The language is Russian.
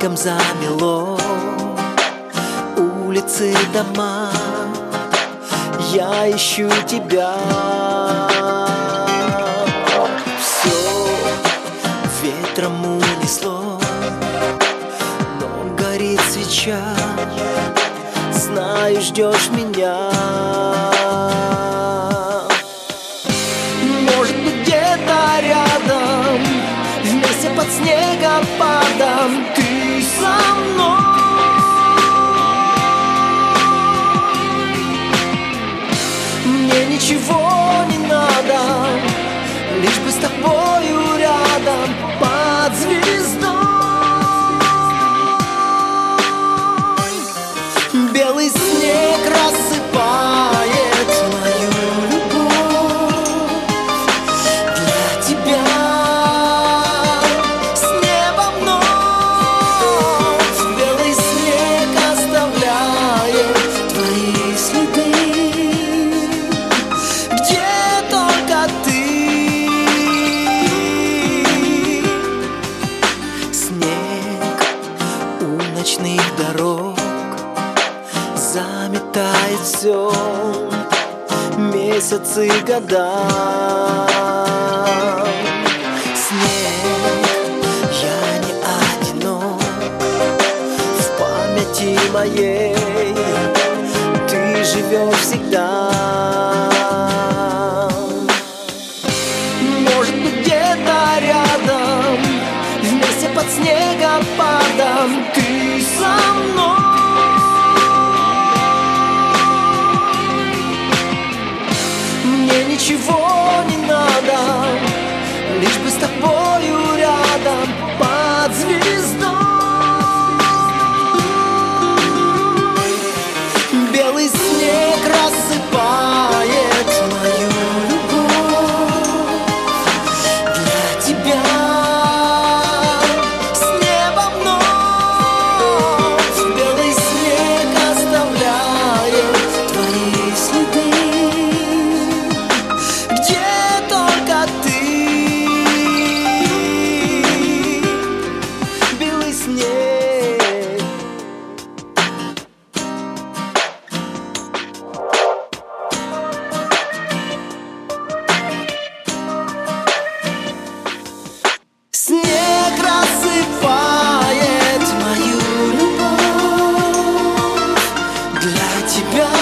снегом замело улицы, дома. Я ищу тебя. Все ветром унесло, но горит свеча. Знаю, ждешь меня. Может быть, где-то рядом, вместе под снегопадом, ты со мной. Мне ничего не надо, лишь бы с тобою рядом под звездой. Белый снег рассыпает мою любовь для тебя. С неба вновь белый снег оставляет твои следы, где только ты. Снег у ночных дорог заметает все, месяцы, года. Снег, я не одинок, в памяти моей ты живешь всегда. Может быть, где-то рядом, вместе под снегопадом, ты со мной. Ничего не надо, лишь бы с тобою рядом под звездой. Белый снег рассыпает мою любовь для тебя. С неба вновь белый снег оставляет твои следы, где только ты. Белый снег. Снег рассыпает мою любовь для тебя.